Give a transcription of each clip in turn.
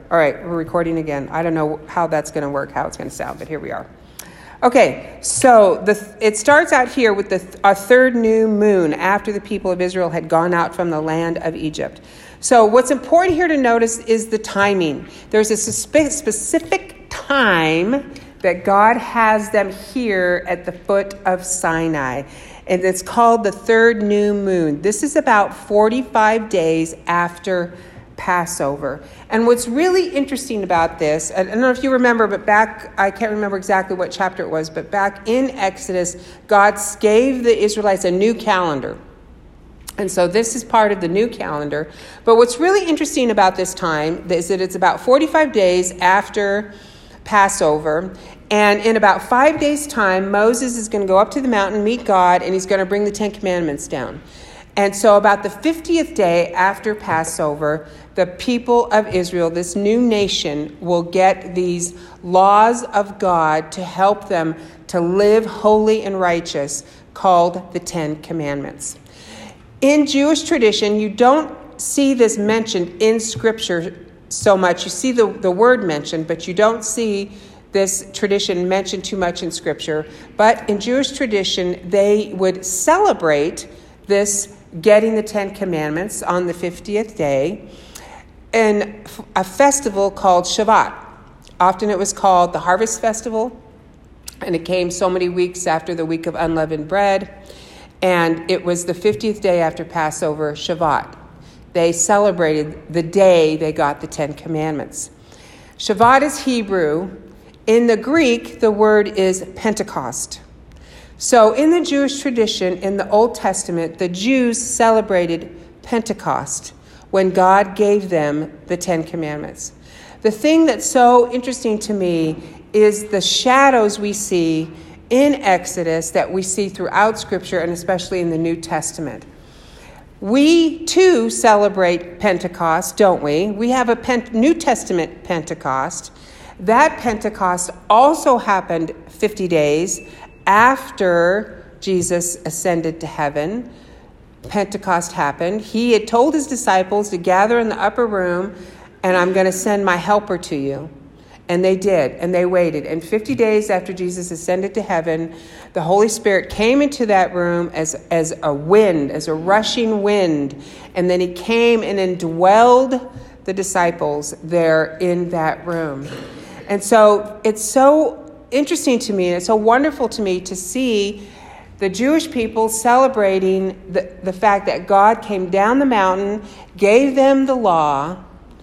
All right, we're recording again. I don't know how that's going to work, how it's going to sound, but here we are. Okay, so it starts out here with a third new moon after the people of Israel had gone out from the land of Egypt. So what's important here to notice is the timing. There's a specific time that God has them here at the foot of Sinai. And it's called the third new moon. This is about 45 days after Passover. And what's really interesting about this, I don't know if you remember, but I can't remember exactly what chapter it was, but back in Exodus, God gave the Israelites a new calendar. And so this is part of the new calendar. But what's really interesting about this time is that it's about 45 days after Passover. And in about 5 days' time, Moses is going to go up to the mountain, meet God, and he's going to bring the Ten Commandments down. And so about the 50th day after Passover, the people of Israel, this new nation, will get these laws of God to help them to live holy and righteous, called the Ten Commandments. In Jewish tradition, you don't see this mentioned in Scripture so much. You see the word mentioned, but you don't see this tradition mentioned too much in Scripture. But in Jewish tradition, they would celebrate this getting the Ten Commandments on the 50th day in a festival called Shavuot. Often it was called the Harvest Festival, and it came so many weeks after the week of unleavened bread. And it was the 50th day after Passover, Shavuot. They celebrated the day they got the Ten Commandments. Shavuot is Hebrew. In the Greek, the word is Pentecost. So in the Jewish tradition, in the Old Testament, the Jews celebrated Pentecost when God gave them the Ten Commandments. The thing that's so interesting to me is the shadows we see in Exodus that we see throughout Scripture, and especially in the New Testament. We, too, celebrate Pentecost, don't we? We have a New Testament Pentecost. That Pentecost also happened 50 days after Jesus ascended to heaven. Pentecost happened. He had told his disciples to gather in the upper room, and I'm going to send my helper to you. And they did, and they waited. And 50 days after Jesus ascended to heaven, the Holy Spirit came into that room as a wind, as a rushing wind. And then he came and indwelled the disciples there in that room. And so it's so interesting to me, and it's so wonderful to me to see the Jewish people celebrating the fact that God came down the mountain, gave them the law,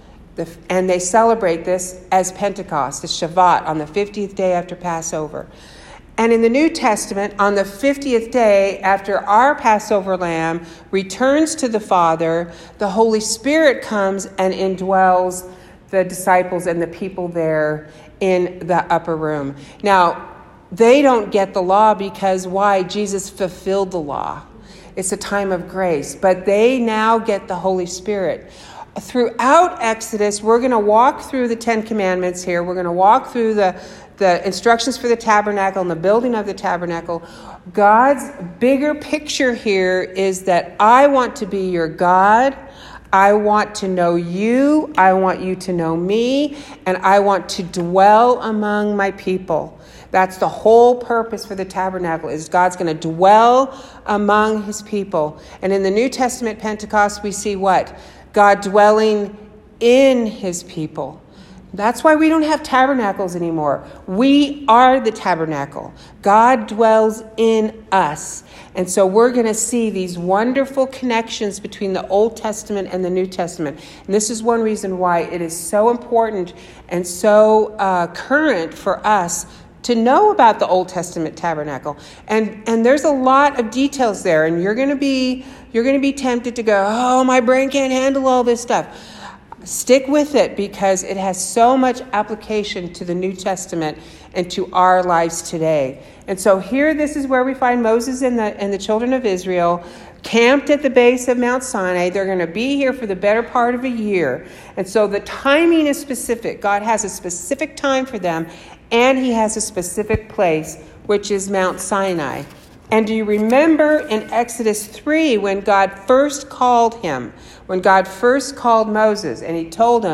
and they celebrate this as Pentecost, as Shavuot, on the 50th day after Passover. And in the New Testament, on the 50th day after our Passover lamb returns to the Father, the Holy Spirit comes and indwells the disciples and the people there in the upper room. Now, they don't get the law because why? Jesus fulfilled the law. It's a time of grace, but they now get the Holy Spirit. Throughout Exodus, we're going to walk through the Ten Commandments here. We're going to walk through the instructions for the tabernacle and the building of the tabernacle. God's bigger picture here is that I want to be your God. I want to know you. I want you to know me. And I want to dwell among my people. That's the whole purpose for the tabernacle, is God's going to dwell among his people. And in the New Testament Pentecost, we see what? God dwelling in his people. That's why we don't have tabernacles anymore. We are the tabernacle. God dwells in us. And so we're going to see these wonderful connections between the Old Testament and the New Testament. And this is one reason why it is so important and so current for us to know about the Old Testament tabernacle. And there's a lot of details there, and you're going to be tempted to go, oh, my brain can't handle all this stuff. Stick with it, because it has so much application to the New Testament and to our lives today. And so here, this is where we find Moses and the children of Israel camped at the base of Mount Sinai. They're going to be here for the better part of a year. And so the timing is specific. God has a specific time for them, and he has a specific place, which is Mount Sinai. And do you remember in Exodus 3 when God first called him, when God first called Moses, and he told him,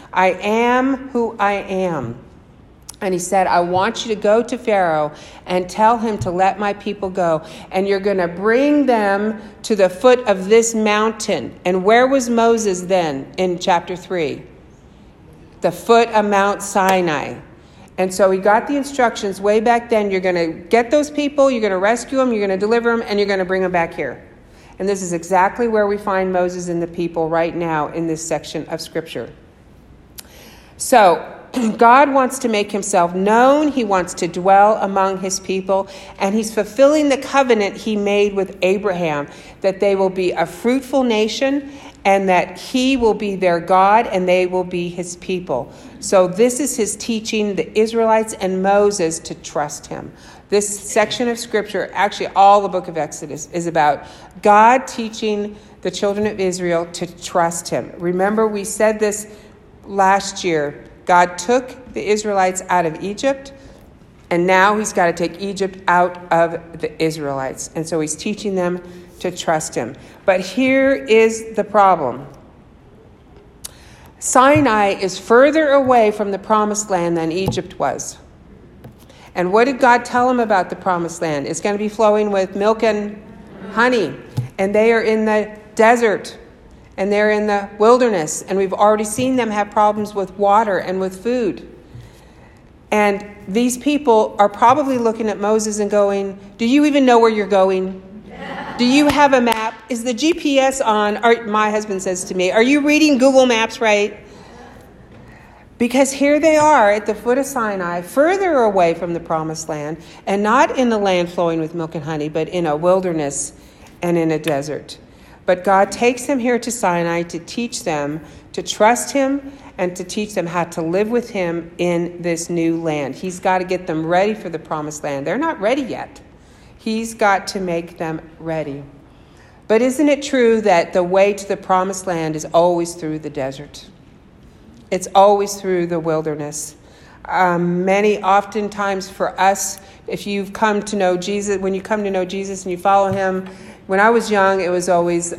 I am who I am. And he said, I want you to go to Pharaoh and tell him to let my people go. And you're going to bring them to the foot of this mountain. And where was Moses then in chapter 3? The foot of Mount Sinai. And so he got the instructions way back then. You're going to get those people, you're going to rescue them, you're going to deliver them, and you're going to bring them back here. And this is exactly where we find Moses and the people right now in this section of Scripture. So God wants to make himself known. He wants to dwell among his people. And he's fulfilling the covenant he made with Abraham, that they will be a fruitful nation and that he will be their God and they will be his people. So this is his teaching the Israelites and Moses to trust him. This section of Scripture, actually all the book of Exodus, is about God teaching the children of Israel to trust him. Remember, we said this last year. God took the Israelites out of Egypt, and now he's got to take Egypt out of the Israelites. And so he's teaching them to trust him. But here is the problem. Sinai is further away from the promised land than Egypt was. And what did God tell them about the promised land? It's going to be flowing with milk and honey. And they are in the desert. And they're in the wilderness. And we've already seen them have problems with water and with food. And these people are probably looking at Moses and going, do you even know where you're going? Do you have a map? Is the GPS on? My husband says to me, are you reading Google Maps right? Because here they are at the foot of Sinai, further away from the promised land, and not in the land flowing with milk and honey, but in a wilderness and in a desert. But God takes them here to Sinai to teach them to trust him and to teach them how to live with him in this new land. He's got to get them ready for the promised land. They're not ready yet. He's got to make them ready. But isn't it true that the way to the promised land is always through the desert? It's always through the wilderness. Oftentimes for us, if you've come to know Jesus, when you come to know Jesus and you follow him, when I was young, it was always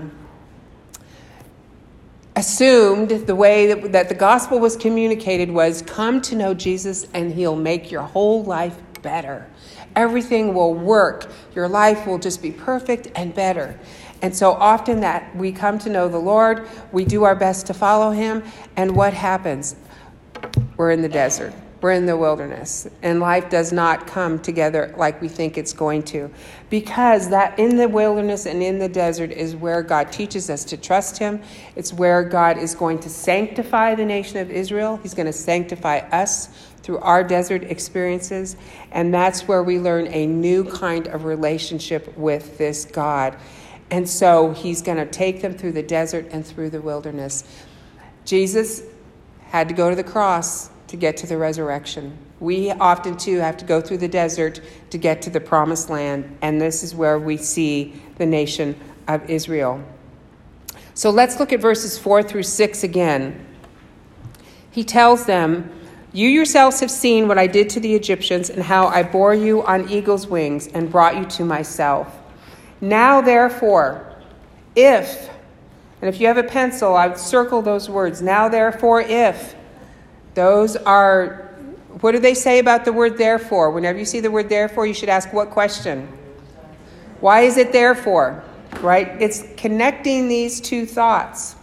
assumed the way that the gospel was communicated was come to know Jesus and he'll make your whole life better. Everything will work. Your life will just be perfect and better. And so often that we come to know the Lord, we do our best to follow him, and what happens? We're in the desert. We're in the wilderness, and life does not come together like we think it's going to. Because that in the wilderness and in the desert is where God teaches us to trust him. It's where God is going to sanctify the nation of Israel. He's going to sanctify us through our desert experiences. And that's where we learn a new kind of relationship with this God. And so he's going to take them through the desert and through the wilderness. Jesus had to go to the cross to get to the resurrection. We often, too, have to go through the desert to get to the promised land. And this is where we see the nation of Israel. So let's look at verses 4 through 6 again. He tells them, you yourselves have seen what I did to the Egyptians and how I bore you on eagle's wings and brought you to myself. Now, therefore, if, and if you have a pencil, I would circle those words. Now, therefore, if. Those are, what do they say about the word therefore? Whenever you see the word therefore, you should ask what question? Why is it therefore? Right? It's connecting these two thoughts.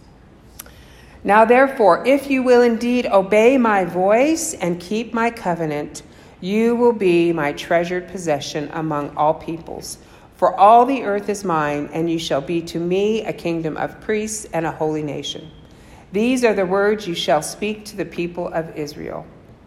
Now, therefore, if you will indeed obey my voice and keep my covenant, you will be my treasured possession among all peoples. For all the earth is mine, and you shall be to me a kingdom of priests and a holy nation. These are the words you shall speak to the people of Israel.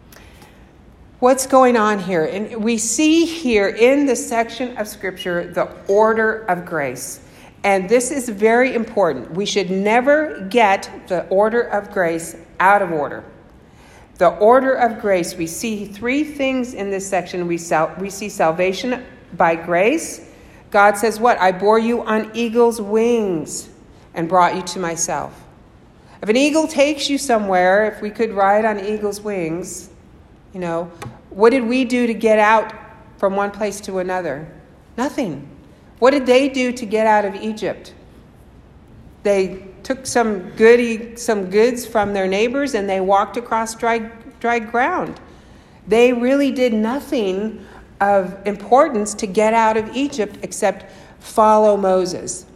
What's going on here? And we see here in this section of Scripture the order of grace. And this is very important. We should never get the order of grace out of order. The order of grace, we see three things in this section. We see salvation by grace. God says what? I bore you on eagle's wings and brought you to myself. If an eagle takes you somewhere, if we could ride on eagle's wings, what did we do to get out from one place to another? Nothing. What did they do to get out of Egypt? They took some goods from their neighbors, and they walked across dry ground. They really did nothing of importance to get out of Egypt except follow Moses.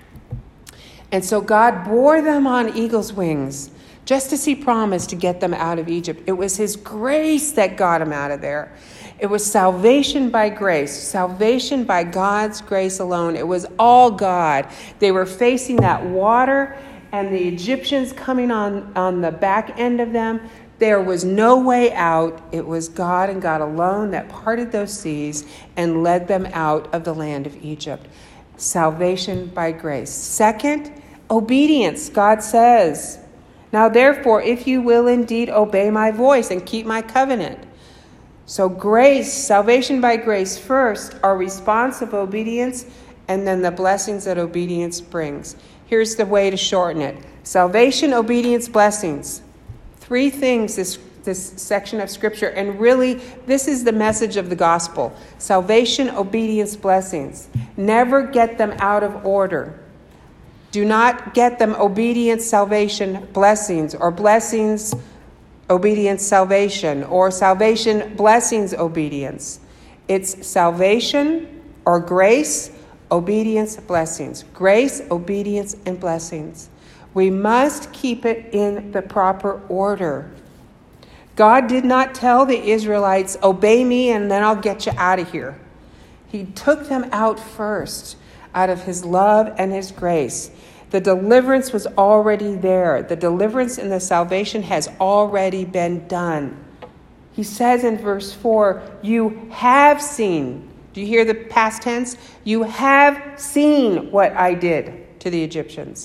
And so God bore them on eagle's wings, just as he promised to get them out of Egypt. It was his grace that got them out of there. It was salvation by grace, salvation by God's grace alone. It was all God. They were facing that water and the Egyptians coming on the back end of them. There was no way out. It was God and God alone that parted those seas and led them out of the land of Egypt. Salvation by grace. Second, obedience. God says, "Now therefore, if you will indeed obey my voice and keep my covenant." So grace, salvation by grace first, our response of obedience, and then the blessings that obedience brings. Here's the way to shorten it. Salvation, obedience, blessings. Three things this section of Scripture, and really this is the message of the gospel. Salvation, obedience, blessings. Never get them out of order. Do not get them obedience, salvation, blessings, or blessings, obedience, salvation, or salvation, blessings, obedience. It's salvation or grace, obedience, blessings. Grace, obedience, and blessings. We must keep it in the proper order. God did not tell the Israelites, "Obey me and then I'll get you out of here." He took them out first, out of his love and his grace. The deliverance was already there. The deliverance and the salvation has already been done. He says in verse 4, "You have seen." Do you hear the past tense? "You have seen what I did to the Egyptians.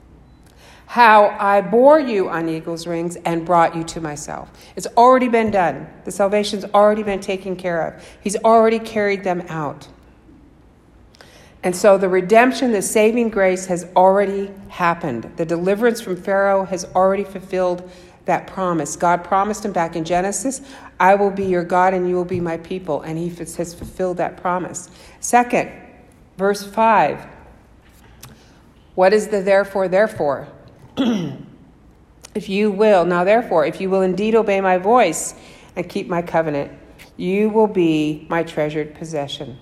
How I bore you on eagle's wings and brought you to myself." It's already been done. The salvation's already been taken care of. He's already carried them out. And so the redemption, the saving grace has already happened. The deliverance from Pharaoh has already fulfilled that promise. God promised him back in Genesis, "I will be your God and you will be my people." And he has fulfilled that promise. Second, verse 5. What is the therefore? If you will, now therefore, if you will indeed obey my voice and keep my covenant, you will be my treasured possession.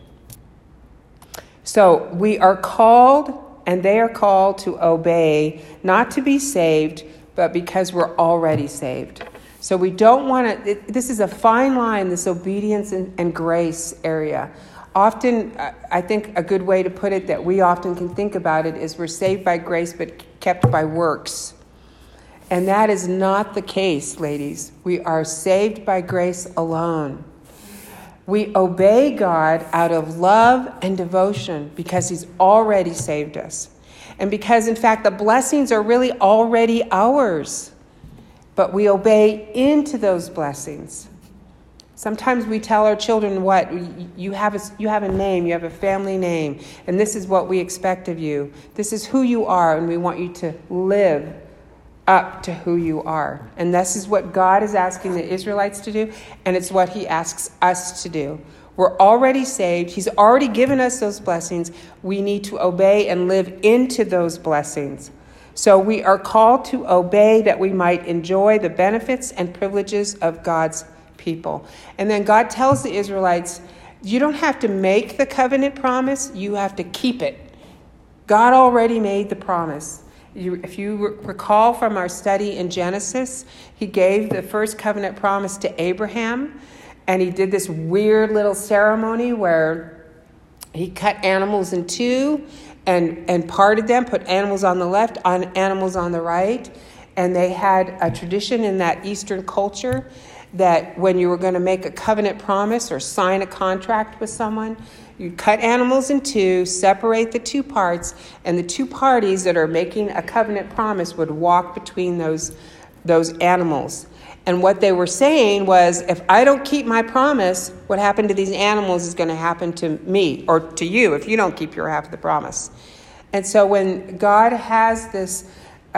So we are called, and they are called to obey, not to be saved, but because we're already saved. So we don't want to, this is a fine line, this obedience and grace area. Often, I think a good way to put it that we often can think about it is we're saved by grace but kept by works. And that is not the case, ladies. We are saved by grace alone. We obey God out of love and devotion because he's already saved us. And because, in fact, the blessings are really already ours. But we obey into those blessings. Sometimes we tell our children, what? You have a name, you have a family name, and this is what we expect of you. This is who you are, and we want you to live up to who you are. And this is what God is asking the Israelites to do, and it's what he asks us to do. We're already saved. He's already given us those blessings. We need to obey and live into those blessings. So we are called to obey that we might enjoy the benefits and privileges of God's people. And then God tells the Israelites, you don't have to make the covenant promise, you have to keep it. God already made the promise. If you recall from our study in Genesis, he gave the first covenant promise to Abraham, and he did this weird little ceremony where he cut animals in two and parted them, put animals on the left, animals on the right. And they had a tradition in that Eastern culture that when you were going to make a covenant promise or sign a contract with someone, you cut animals in two, separate the two parts, and the two parties that are making a covenant promise would walk between those animals. And what they were saying was, if I don't keep my promise, what happened to these animals is going to happen to me or to you if you don't keep your half of the promise. And so when God has this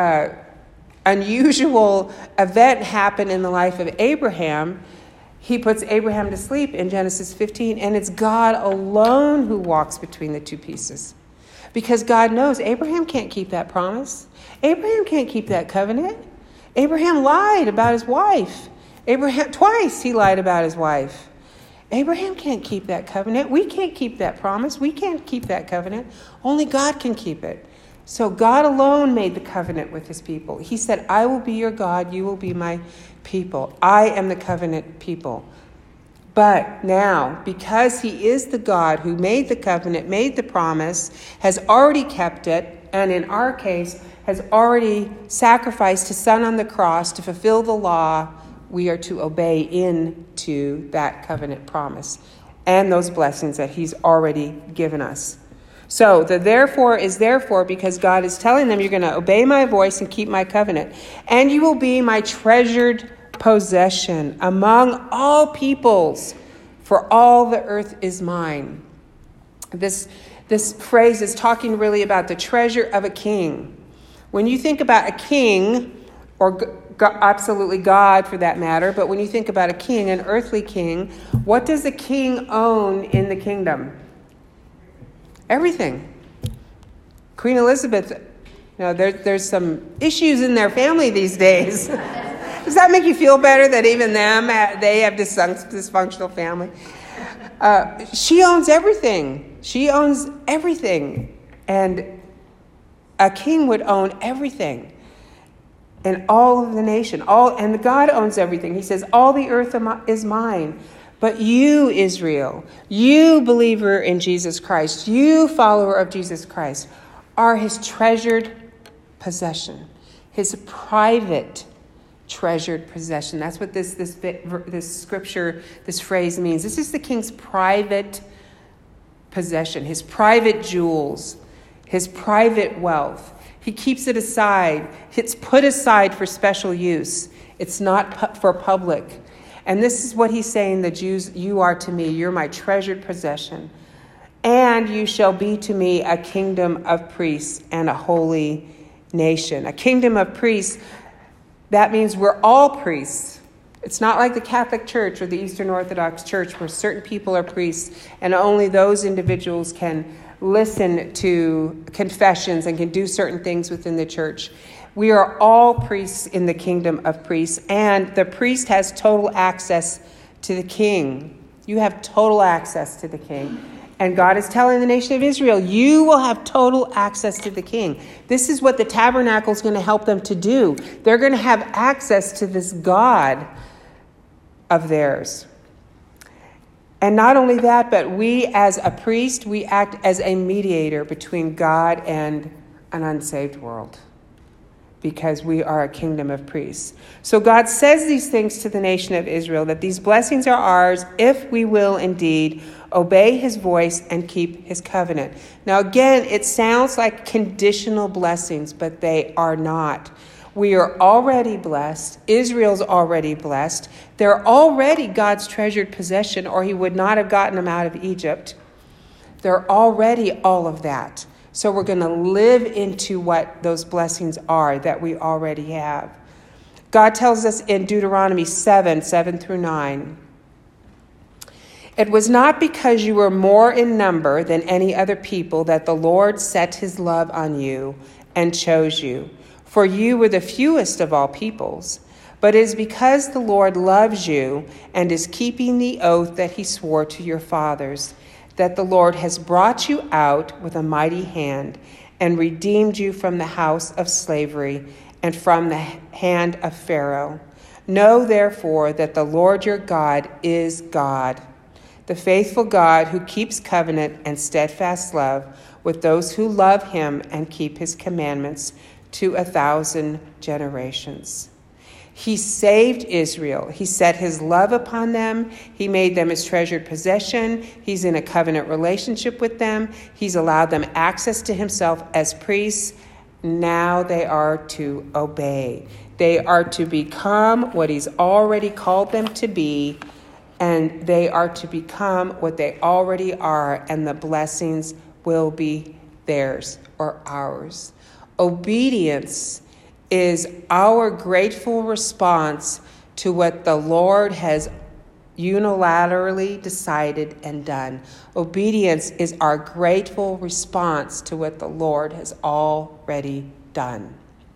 unusual event happen in the life of Abraham, he puts Abraham to sleep in Genesis 15, and it's God alone who walks between the two pieces. Because God knows Abraham can't keep that promise. Abraham can't keep that covenant. Abraham lied about his wife. Twice he lied about his wife. Abraham can't keep that covenant. We can't keep that promise. We can't keep that covenant. Only God can keep it. So God alone made the covenant with his people. He said, I will be your God. You will be my people. I am the covenant people. But now, because he is the God who made the covenant, made the promise, has already kept it, and in our case, has already sacrificed his son on the cross to fulfill the law, we are to obey into that covenant promise and those blessings that he's already given us. So the therefore is therefore because God is telling them, you're going to obey my voice and keep my covenant, and you will be my treasured possession among all peoples, for all the earth is mine. This phrase is talking really about the treasure of a king. When you think about a king, or absolutely God for that matter, but when you think about a king, an earthly king, what does a king own in the kingdom? Everything. Queen Elizabeth, there's some issues in their family these days. Does that make you feel better that even they have dysfunctional family? She owns everything. She owns everything. And a king would own everything. And all of the nation. And God owns everything. He says, all the earth is mine. But you, Israel, you believer in Jesus Christ, you follower of Jesus Christ, are his treasured possession. His private treasured possession. That's what this scripture, this phrase means. This is the king's private possession, his private jewels, his private wealth. He keeps it aside. It's put aside for special use. It's not for public. And this is what he's saying, the Jews, you are to me, you're my treasured possession. And you shall be to me a kingdom of priests and a holy nation. A kingdom of priests, that means we're all priests. It's not like the Catholic Church or the Eastern Orthodox Church where certain people are priests and only those individuals can listen to confessions and can do certain things within the church. We are all priests in the kingdom of priests, and the priest has total access to the king. You have total access to the king. And God is telling the nation of Israel, you will have total access to the king. This is what the tabernacle is going to help them to do. They're going to have access to this God of theirs. And not only that, but we as a priest, we act as a mediator between God and an unsaved world, because we are a kingdom of priests. So God says these things to the nation of Israel, that these blessings are ours if we will indeed obey his voice and keep his covenant. Now again, it sounds like conditional blessings, but they are not. We are already blessed. Israel's already blessed. They're already God's treasured possession, or he would not have gotten them out of Egypt. They're already all of that. So we're going to live into what those blessings are that we already have. God tells us in Deuteronomy 7:7-9, it was not because you were more in number than any other people that the Lord set his love on you and chose you, for you were the fewest of all peoples. But it is because the Lord loves you and is keeping the oath that he swore to your fathers, that the Lord has brought you out with a mighty hand and redeemed you from the house of slavery and from the hand of Pharaoh. Know therefore that the Lord your God is God, the faithful God who keeps covenant and steadfast love with those who love him and keep his commandments to 1,000 generations. He saved Israel. He set his love upon them. He made them his treasured possession. He's in a covenant relationship with them. He's allowed them access to himself as priests. Now they are to obey. They are to become what he's already called them to be, and they are to become what they already are, and the blessings will be theirs or ours. Obedience is our grateful response to what the Lord has unilaterally decided and done. Obedience is our grateful response to what the Lord has already done.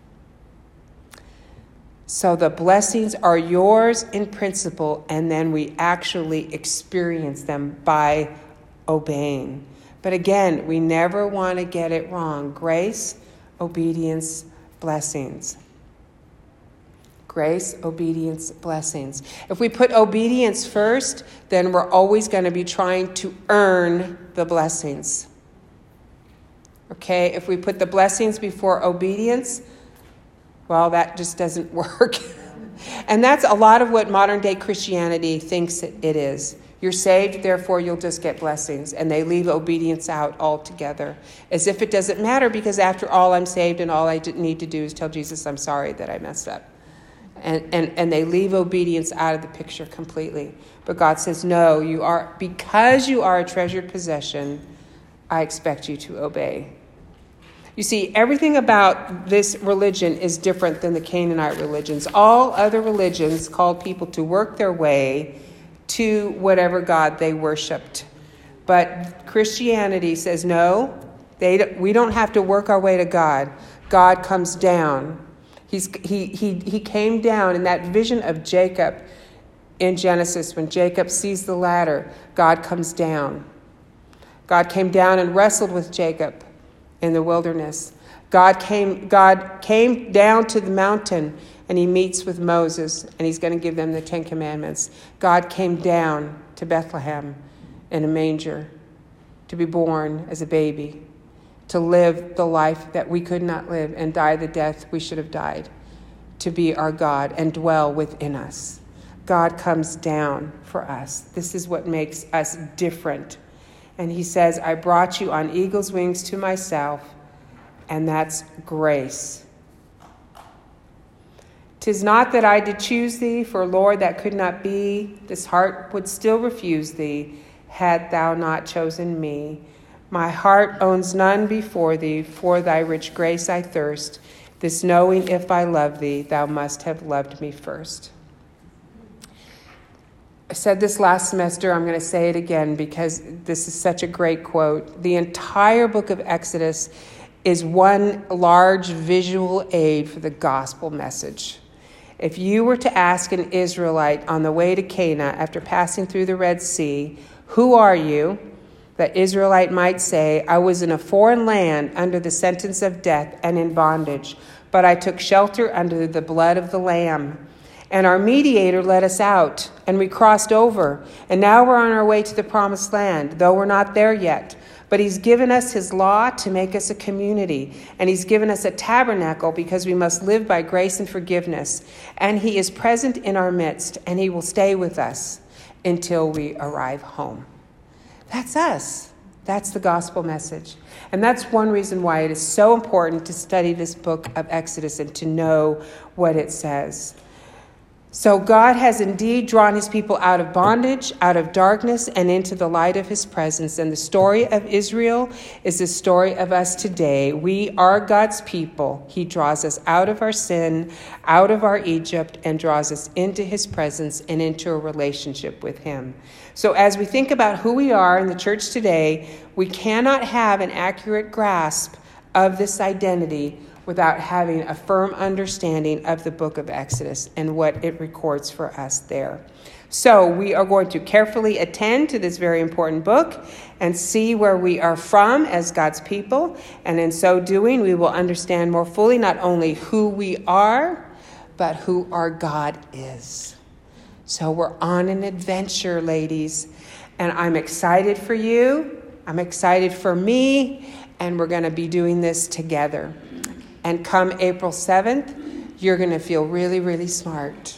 So the blessings are yours in principle, and then we actually experience them by obeying. But again, we never want to get it wrong. Grace, obedience, blessings. Grace, obedience, blessings. If we put obedience first, then we're always going to be trying to earn the blessings. Okay, if we put the blessings before obedience, well, that just doesn't work. And that's a lot of what modern day Christianity thinks it is. You're saved, therefore you'll just get blessings. And they leave obedience out altogether. As if it doesn't matter, because after all, I'm saved and all I need to do is tell Jesus I'm sorry that I messed up. And they leave obedience out of the picture completely. But God says, no, because you are a treasured possession, I expect you to obey. You see, everything about this religion is different than the Canaanite religions. All other religions called people to work their way to whatever God they worshipped. But Christianity says, no, we don't have to work our way to God. God comes down. He came down in that vision of Jacob in Genesis. When Jacob sees the ladder, God comes down. God came down and wrestled with Jacob in the wilderness. God came down to the mountain, and he meets with Moses, and he's going to give them the 10 Commandments. God came down to Bethlehem in a manger to be born as a baby, to live the life that we could not live and die the death we should have died, to be our God and dwell within us. God comes down for us. This is what makes us different. And he says, I brought you on eagle's wings to myself, and that's grace. 'Tis not that I did choose thee, for Lord, that could not be. This heart would still refuse thee, had thou not chosen me. My heart owns none before thee, for thy rich grace I thirst. This knowing, if I love thee, thou must have loved me first. I said this last semester, I'm going to say it again because this is such a great quote. The entire book of Exodus is one large visual aid for the gospel message. If you were to ask an Israelite on the way to Canaan after passing through the Red Sea, who are you? The Israelite might say, I was in a foreign land under the sentence of death and in bondage, but I took shelter under the blood of the Lamb. And our mediator led us out, and we crossed over. And now we're on our way to the promised land, though we're not there yet. But he's given us his law to make us a community. And he's given us a tabernacle because we must live by grace and forgiveness. And he is present in our midst, and he will stay with us until we arrive home. That's us. That's the gospel message. And that's one reason why it is so important to study this book of Exodus and to know what it says. So God has indeed drawn his people out of bondage, out of darkness, and into the light of his presence. And the story of Israel is the story of us today. We are God's people. He draws us out of our sin, out of our Egypt, and draws us into his presence and into a relationship with him. So as we think about who we are in the church today, we cannot have an accurate grasp of this identity without having a firm understanding of the book of Exodus and what it records for us there. So we are going to carefully attend to this very important book and see where we are from as God's people. And in so doing, we will understand more fully not only who we are, but who our God is. So we're on an adventure, ladies. And I'm excited for you. I'm excited for me. And we're going to be doing this together. And come April 7th, you're going to feel really, really smart.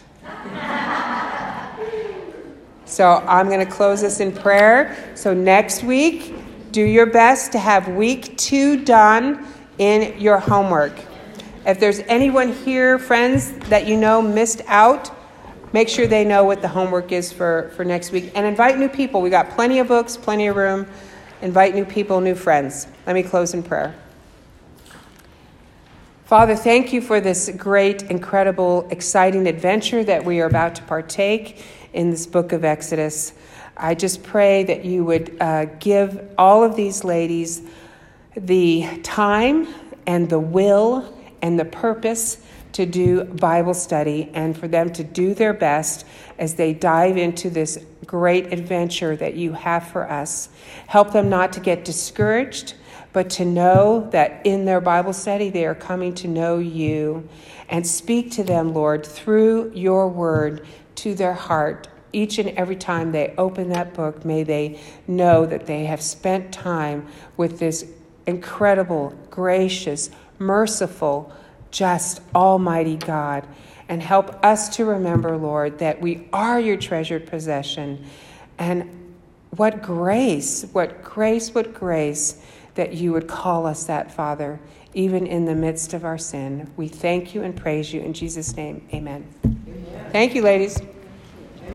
So I'm going to close this in prayer. So next week, do your best to have week 2 done in your homework. If there's anyone here, friends, that you know missed out, make sure they know what the homework is for next week. And invite new people. We got plenty of books, plenty of room. Invite new people, new friends. Let me close in prayer. Father, thank you for this great, incredible, exciting adventure that we are about to partake in this book of Exodus. I just pray that you would give all of these ladies the time and the will and the purpose to do Bible study, and for them to do their best as they dive into this great adventure that you have for us. Help them not to get discouraged, but to know that in their Bible study they are coming to know you. And speak to them, Lord, through your word to their heart. Each and every time they open that book, may they know that they have spent time with this incredible, gracious, merciful, just Almighty God. And help us to remember, Lord, that we are your treasured possession. And what grace that you would call us that, Father, even in the midst of our sin. We thank you and praise you in Jesus' name. Amen. Thank you, ladies.